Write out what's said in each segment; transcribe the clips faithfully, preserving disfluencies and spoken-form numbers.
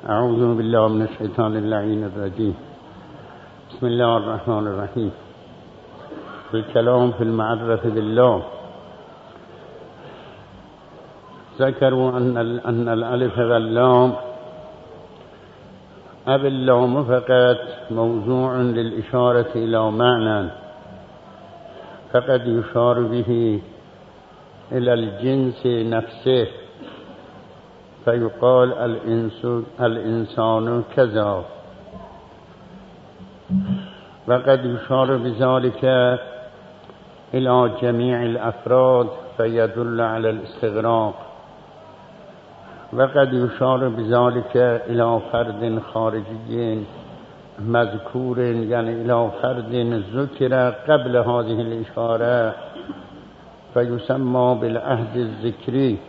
اعوذ بالله من الشیطان اللعین الرجیم. بسم الله الرحمن الرحیم. الكلام في المعرفة بالله. ذكروا أن أن الألف واللام أو اللام فقط موضوع للإشارة إلى معنى، فقد يشار به إلى الجنس نفسه، فيقال الإنسان كذا، وقد يشار بذلك إلى جميع الأفراد فيدل على الاستغراق، وقد يشار بذلك إلى فرد خارجي مذكور، يعني إلى فرد ذكر قبل هذه الإشارة فيسمى بالعهد الذكري،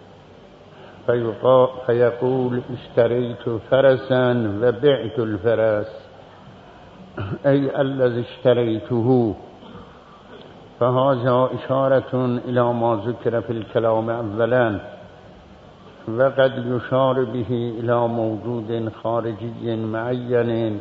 فيقول اشتريت فرسا وبعت الفرس، أي الذي اشتريته. فهذا إشارة إلى ما ذكر في الكلام أولا، وقد يشار به إلى موجود خارجي معين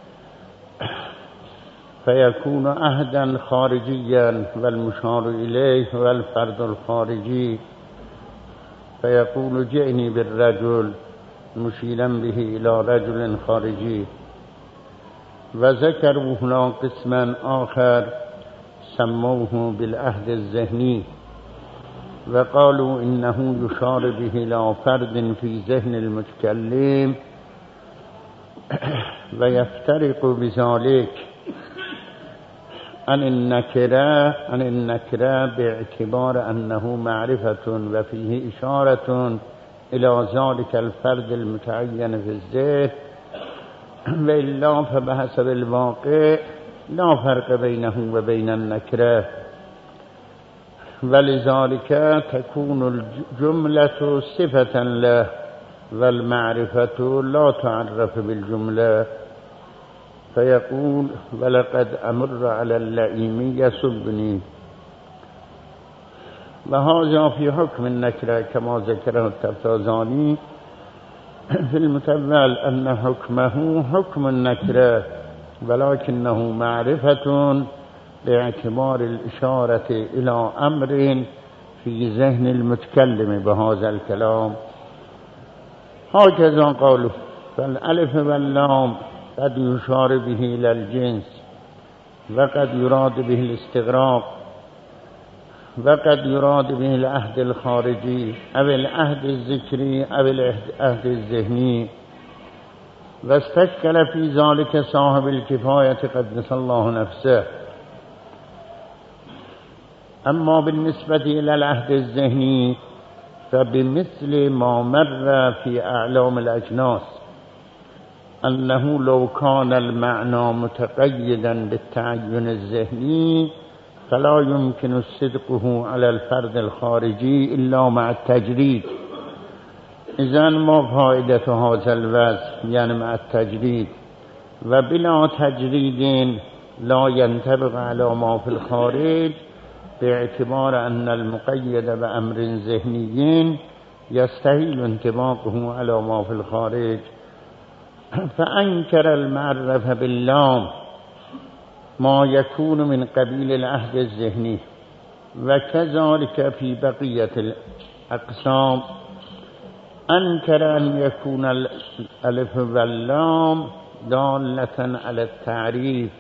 فيكون عهدا خارجيا، والمشار إليه والفرد الخارجي، فيقول جئني بالرجل مشيرا به إلى رجل خارجي. وذكروا هنا قسما آخر سموه بالعهد الذهني، وقالوا إنه يشار به إلى فرد في ذهن المتكلم، ويفترق بذلك عن النكرة عن النكرة باعتبار أنه معرفة وفيه إشارة إلى ذلك الفرد المتعين في الذهن، وإلا فبحسب الواقع لا فرق بينه وبين النكرة، ولذلك تكون الجملة صفة له، والمعرفة لا تعرف بالجملة. فيقول ولقد أمر على اللئيم يسبني. وهذا في حكم النكرة كما ذكره التفتازاني في المتول، أن حكمه حكم النكرة، ولكنه معرفة باعتبار الإشارة إلى أمر في ذهن المتكلم بهذا الكلام. هكذا قالوا. فالألف واللام قد يشار به إلى الجنس، وقد يراد به الاستغراق، وقد يراد به العهد الخارجي أو العهد الذكري أو العهد الذهني. واستشكل في ذلك صاحب الكفاية قدس الله نفسه. أما بالنسبة إلى العهد الذهني فبمثل ما مر في أعلام الأجناس، أنه لو كان المعنى متقيدا بالتعين الذهني فلا يمكن صدقه على الفرد الخارجي إلا مع التجريد. إذن ما فائدة هذا الوصف؟ يعني مع التجريد. وبلا تجريد لا ينطبق على ما في الخارج، باعتبار أن المقيد بأمر ذهني يستحيل انطباقه على ما في الخارج. فأنكر المعرفة باللام ما يكون من قبيل العهد الذهني، وكذلك في بقية الأقسام أنكر أن يكون الألف واللام دالة على التعريف،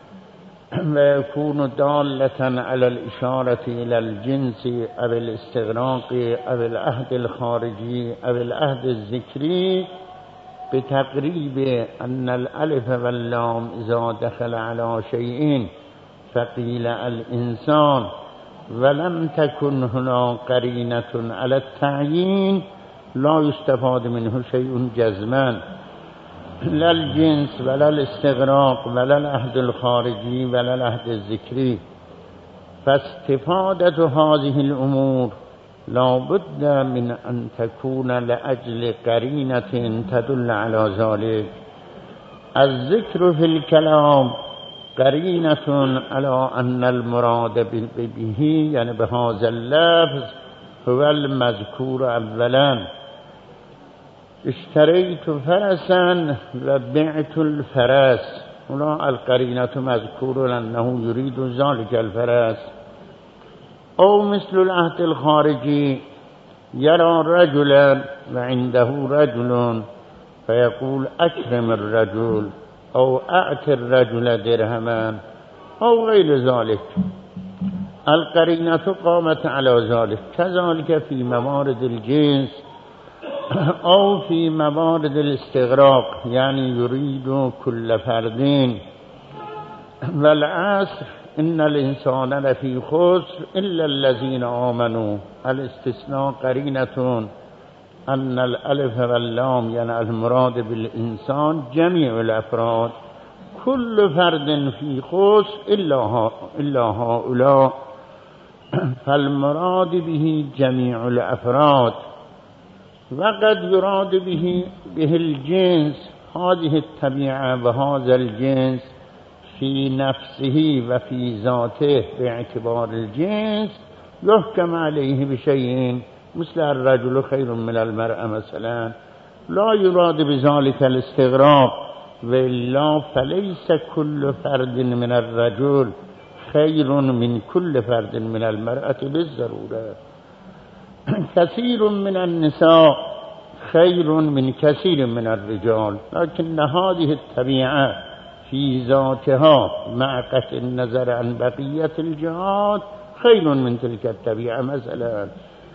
ويكون دالة على الإشارة إلى الجنس أو الاستغراق أو العهد الخارجي أو العهد الذكري، بتقريب أن الألف واللام إذا دخل على شيء فقيل الإنسان، ولم تكن هنا قرينة على التعيين لا يستفاد منه شيء جزما، لا الجنس ولا الاستغراق ولا العهد الخارجي ولا العهد الذكري. فاستفادة هذه الأمور لا بد من أن تكون لأجل قرينة تدل على ذلك. الذكر في الكلام قرينة على أن المراد به، يعني بهذا اللفظ، هو المذكور أولا، اشتريت فرسا وبعت الفرس. هنا القرينة مذكور لأنه يريد ذلك الفرس. أو مثل العهد الخارجي، يرى رجلا وعنده رجل فيقول أكرم الرجل أو أعط الرجل درهما أو غير ذلك. القرينة قامت على ذلك. كذلك في موارد الجنس أو في موارد الاستغراق، يعني يريد كل فردين. والعصر إن الإنسان لفي خسر إلا الذين آمنوا. الاستثناء قرينة أن الألف واللام يعني المراد بالإنسان جميع الأفراد، كل فرد في خسر إلا إلا هؤلاء، فالمراد به جميع الأفراد. وقد يراد به به الجنس، هذه الطبيعة وهذا الجنس في نفسه وفي ذاته باعتبار الجنس يحكم عليه بشيء، مثل الرجل خير من المرأة مثلا، لا يراد بذلك الاستغراق، وإلا فليس كل فرد من الرجل خير من كل فرد من المرأة بالضرورة. كثير من النساء خير من كثير من الرجال، لكن هذه الطبيعة في ذاتها مع قطع النظر عن بقية الجهات خير من تلك الطبيعة مثلا.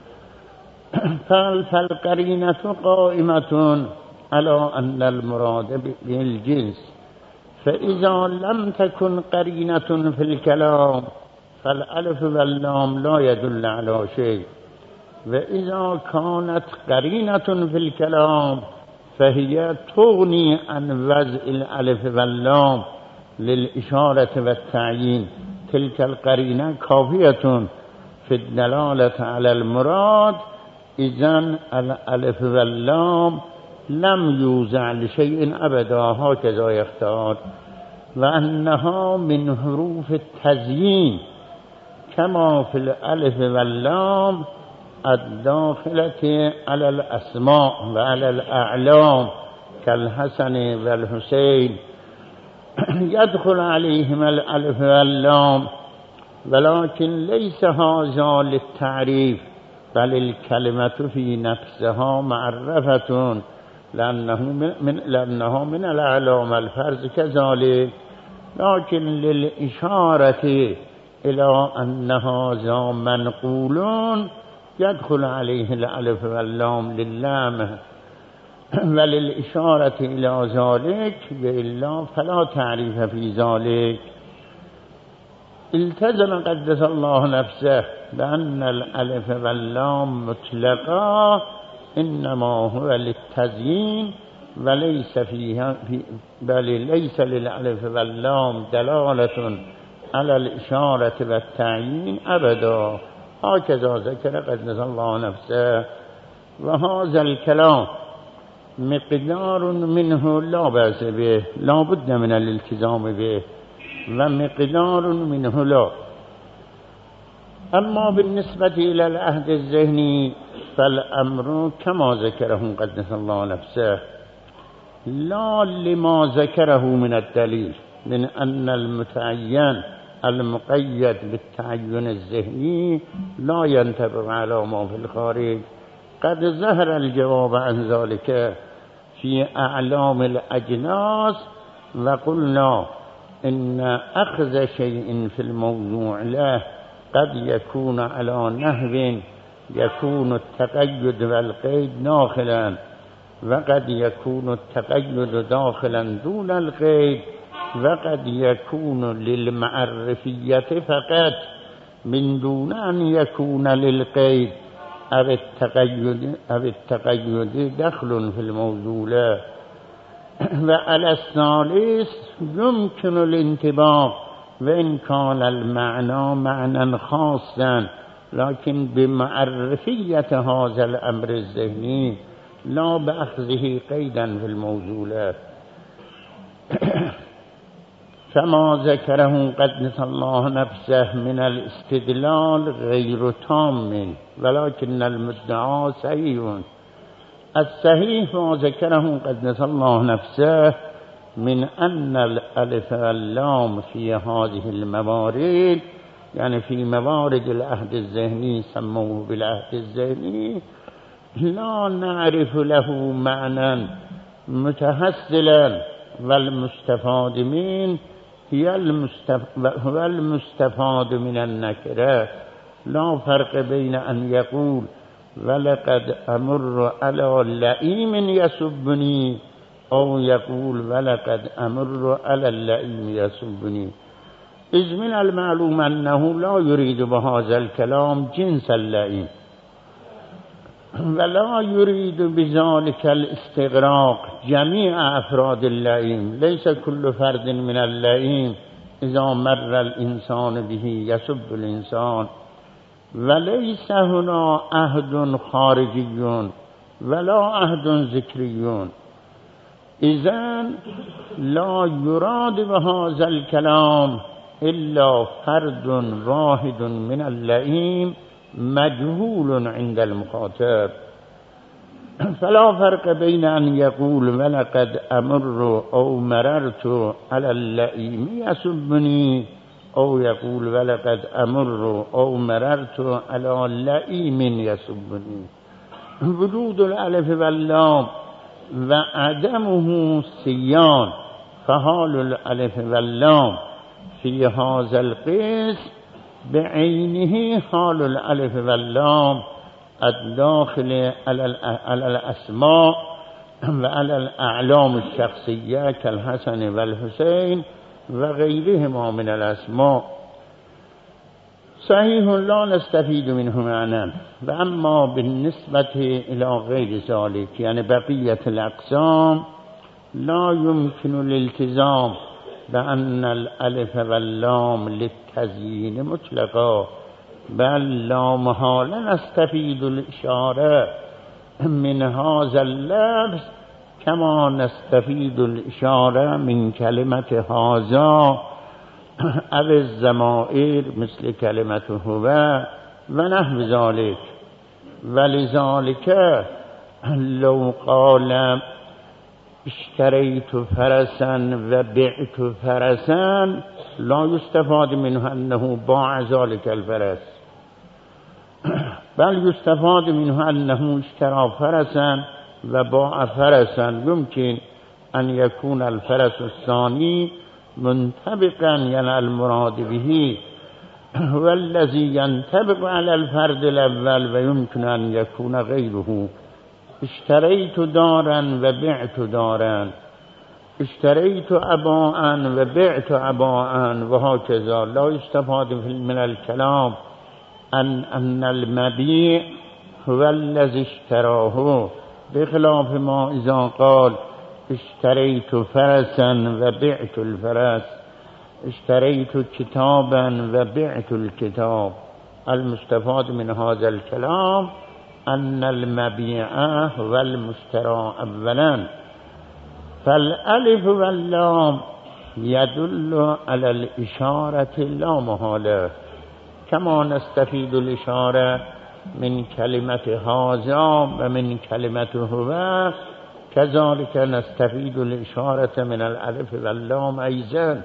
فالقرينة قائمة على أن المراد بالجنس. فإذا لم تكن قرينة في الكلام فالألف واللام لا يدل على شيء، وإذا كانت قرينة في الكلام فهي تغني عن وضع الألف واللام للإشارة والتعيين. تلك القرينة كافية في الدلالة على المراد، إذن الألف واللام لم يوزع لشيء أبدا، هكذا يختار. وأنها من حروف التزيين كما في الألف واللام الداخلة على الأسماء وعلى الأعلام كالحسن والحسين يدخل عليهم الألف واللام، ولكن ليس هذا للتعريف، بل الكلمة في نفسها معرفة لأنه من, لأنه من الأعلام الفرز كذلك، لكن للإشارة إلى أن هذا منقول يدخل عليه الألف واللام للام وللإشارة إلى ذلك، وإلا فلا تعريف في ذلك. التزم قدس الله نفسه بأن الألف واللام مطلقا إنما هو للتزيين وليس فيها في بل ليس للألف واللام دلالة على الإشارة والتعيين أبدا، هكذا ذكر قدس الله نفسه. وهذا الكلام مقدار منه لا بأس به، لا بد من الالتزام به، ومقدار منه لا. أما بالنسبة إلى العهد الذهني فالأمر كما ذكره قدس الله نفسه، لا لما ذكره من الدليل من أن المتعين المقيد بالتعين الذهني لا ينطبق على ما في الخارج. قد ظهر الجواب عن ذلك في أعلام الأجناس، وقلنا إن أخذ شيء في الموضوع له قد يكون على نحو يكون التقيد والقيد داخلا، وقد يكون التقيد داخلا دون القيد، وقد يكون للمعرفية فقط من دون أن يكون للقيد أو التقيد أو التقيد دخل في الموضوع. وعلى الثالث يمكن الانطباق وإن كان المعنى معنى خاصا، لكن بمعرفية هذا الأمر الذهني لا بأخذه قيدا في الموضوع. فما ذكره قدس الله نفسه من الاستدلال غير تام، ولكن المدعى صحيح الصحيح ما ذكره قدس الله نفسه من أن الألف واللام في هذه الموارد، يعني في موارد العهد الذهني سموه بالعهد الذهني، لا نعرف له معنى متحصلا، والمستفاد من هي المستفاد من النكره. لا فرق بين أن يقول ولقد أمر على لئيم يسبني أو يقول ولقد أمر على اللئيم يسبني، إذ من المعلوم أنه لا يريد بهذا الكلام جنس اللئيم، ولا يريد بذلك الاستغراق جميع أفراد اللئيم. ليس كل فرد من اللئيم إذا مر الإنسان به يسب الإنسان، وليس هنا عهد خارجي ولا عهد ذكري. إذن لا يراد بهذا الكلام إلا فرد واحد من اللئيم مجهول عند المخاطب. فلا فرق بين أن يقول ولقد أمر أو مررت على اللئيم يسبني، أو يقول ولقد أمر أو مررت على اللئيم يسبني. وجود الألف واللام وعدمه سيان، فحال الألف واللام في هذا القسم بعينه حال الألف واللام الداخل على الأسماء وعلى الأعلام الشخصية كالحسن والحسين وغيرهما من الأسماء. صحيح لا نستفيد منه معنى. وأما بالنسبة إلى غير ذلك، يعني بقية الأقسام، لا يمكن الالتزام بأن الألف واللام للتزيين مطلقا، بل لا محالة نستفيد الإشارة من هذا اللفظ كما نستفيد الإشارة من كلمة هذا أو الزمائر مثل كلمة هو ونحو ذلك. ولذلك لو قال اشتريت فرسا وبعت فرسا لا يستفاد منه أنه باع ذلك الفرس، بل يستفاد منه أنه اشترى فرسا وباع فرسا. يمكن أن يكون الفرس الثاني منطبقا يعني المراد به هو الذي ينطبق على الفرد الأول، ويمكن أن يكون غيره. اشتريت دارا وبعت دارا، اشتريت أباء وبعت أباء، وهكذا. لا يستفاد من الكلام أن أن المبيع هو الذي اشتراه، بخلاف ما إذا قال اشتريت فرسا وبعت الفرس، اشتريت كتابا وبعت الكتاب. المستفاد من هذا الكلام أن المبيع هو المشترى أولا. فالألف واللام يدل على الإشارة لا محالة، كما نستفيد الإشارة من كلمة هذا ومن كلمة هو، كذلك نستفيد الإشارة من الألف واللام أيضا.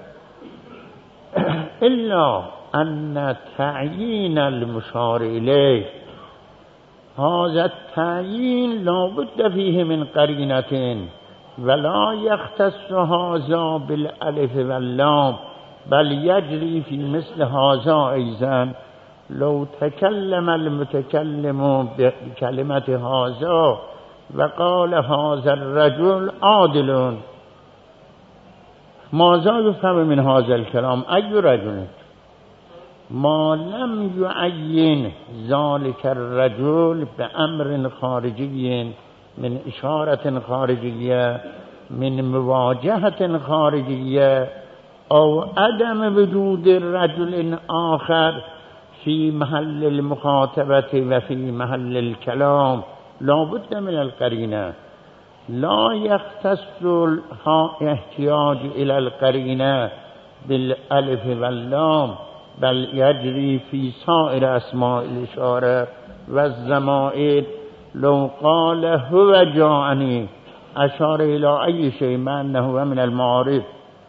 إلا أن تعيين المشار إليه، هذا التعيين لا بد فيه من قرينة، ولا يختص هذا بالألف واللام، بل يجري في مثل هذا أيضا. لو تكلم المتكلم بكلمة هذا وقال هذا الرجل عادل، ماذا يفهم من هذا الكلام؟ أي رجل؟ ما لم يعين ذلك الرجل بأمر خارجي، من إشارة خارجية، من مواجهة خارجية، أو عدم وجود رجل آخر في محل المخاطبة وفي محل الكلام، لا بد من القرينة. لا يختص الاحتياج إلى القرينة بالألف واللام، بل يجري في سائر أسماء الإشارة والضمائر لو قال هو جاءني اشار الى ای شيء ما انه من المعارف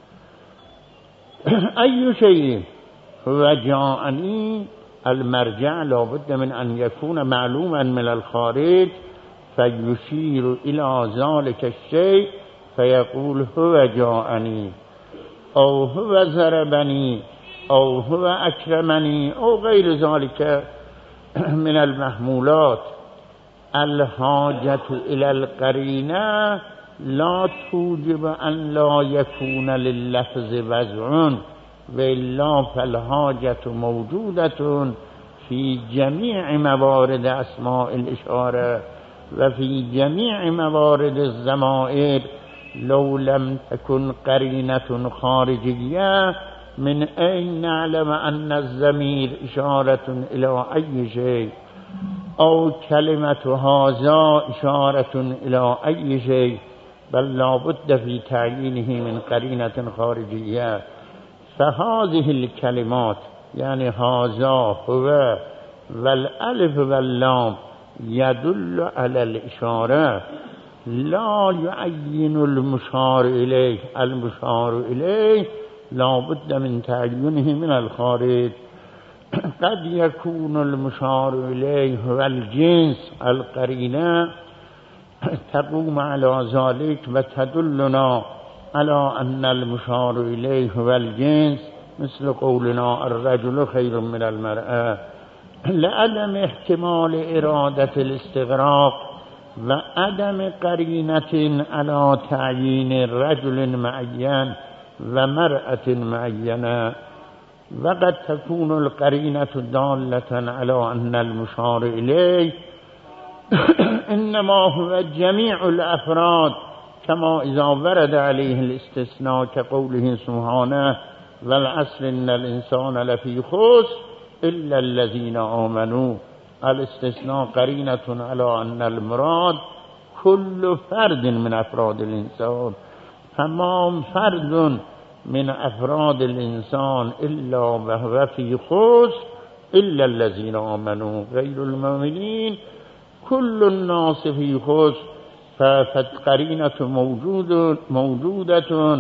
ای شيء هو جاءني المرجع لابد من ان يكون معلوما من الخارج فيشير الى ذلك الشيء فيقول هو جاءني او هو ضربني او هو اكرمني او غير ذلك من المحمولات. الحاجة الى القرينة لا توجب ان لا يكون لللفظ وضع والا فالحاجة موجودة في جميع موارد اسماء الاشاره وفي جميع موارد الضمائر لو لم تكن قرينة خارجية من أين نعلم أن الضمير إشارة إلى أي شيء أو كلمة هذا إشارة إلى أي شيء بل لا بد في تعيينه من قرينة خارجية. فهذه الكلمات يعني هذا هو والألف واللام يدل على الإشارة لا يعين المشار إليه. المشار إليه لا بد من تعيينه من الخارج. قد يكون المشار إليه هو الجنس القرينة تقوم على ذلك وتدلنا على أن المشار إليه هو الجنس مثل قولنا الرجل خير من المرأة لعدم احتمال إرادة الاستغراق وعدم قرينة على تعيين رجل معين ومرأة معينة. وقد تكون القرينة دالة على أن المشار إليه إنما هو جميع الأفراد كما إذا ورد عليه الاستثناء كقوله سبحانه والعصر إن الإنسان لفي خسر إلا الذين آمنوا. الاستثناء قرينة على أن المراد كل فرد من أفراد الإنسان. تمام فرد من أفراد الإنسان إلا وهو في خسر إلا الذين آمنوا غير المؤمنين كل الناس في خسر. فالقرينة موجود موجودة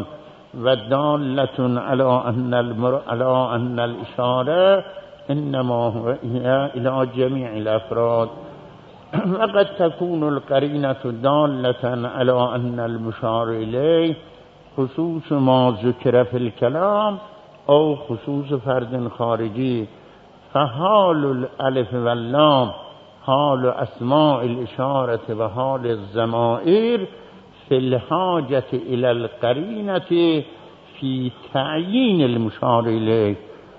ودالة على أن المر... على أن الإشارة إنما هو إلى جميع الأفراد. وقد تكون القرينة دالة على أن المشار إليه خصوص ما ذكر في الكلام أو خصوص فرد خارجي. فحال الألف واللام حال أسماء الإشارة وحال الضمائر في الحاجة إلى القرينة في تعيين المشار إليه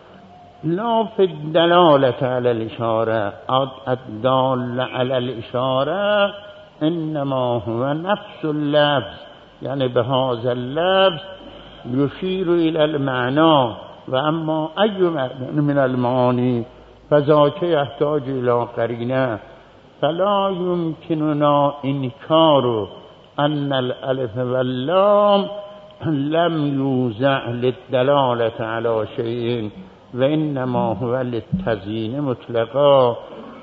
لا في الدلالة على الإشارة. الدال على الإشارة إنما هو نفس اللفظ يعني بهذا اللفظ يشير إلى المعنى وأما أي معنى من المعاني فذاك يحتاج إلى قرينة. فلا يمكننا إنكار أن الألف واللام لم يوزع للدلالة على شيء وإنما هو للتزيين مطلقا.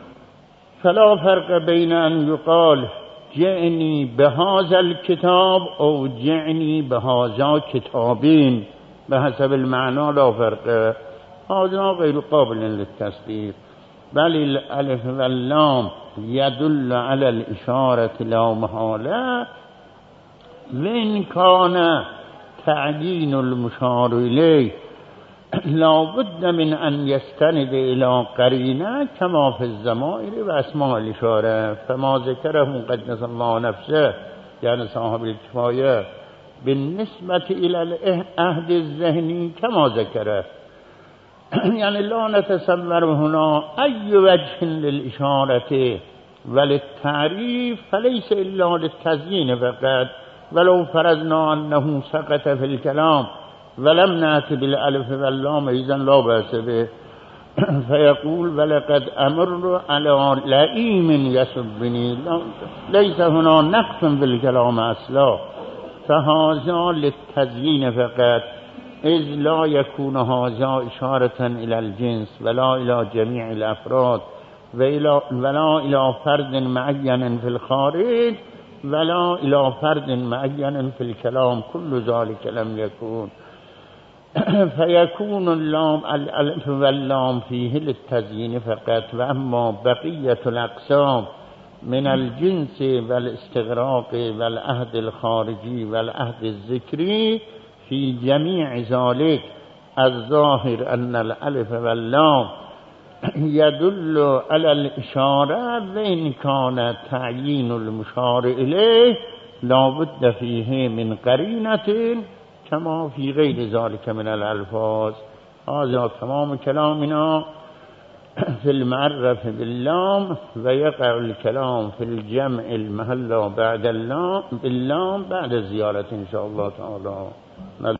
فلا فرق بين أن يقال جئني بهذا الكتاب أو جئني بهذا كتابين بحسب المعنى لا فرق. هذا غير قابل للتصديق. بل الألف واللام يدل على الإشارة لا محالة وإن كان تعيين المشار إليه لا بد من أن يستند إلى قرينة كما في الضمائر وأسماء الإشارة. فما ذكره مقدس الله نفسه يعني صاحب الكفاية بالنسبة إلى العهد الذهني كما ذكره يعني لا نتصور هنا أي وجه للإشارة وللتعريف فليس إلا للتزيين فقط. ولو فرضنا أنه سقط في الكلام ولم نأتي بالألف واللام إذن لا بأس به. فيقول ولقد أمر على لئيم يسبني ليس هنا نقص بالكلام أصلا. فهذا للتزيين فقط إذ لا يكون هذا إشارة إلى الجنس ولا إلى جميع الأفراد ولا إلى فرد معين في الخارج ولا إلى فرد معين في الكلام كل ذلك لم يكن. فيكون اللام الألف واللام فيه للتزيين فقط، وأما بقية الأقسام من الجنس والاستغراق والعهد الخارجي والعهد الذكري في جميع ذلك الظاهر أن الألف واللام يدل على الإشارة، وإن كان تعيين المشار إليه لا بد فيه من قرينة كما في غير ذلك من الألفاظ. هذا تمام كلامنا في المعرف باللام، ويقع الكلام في الجمع المهلا بعد اللام باللام بعد الزيارة إن شاء الله تعالى.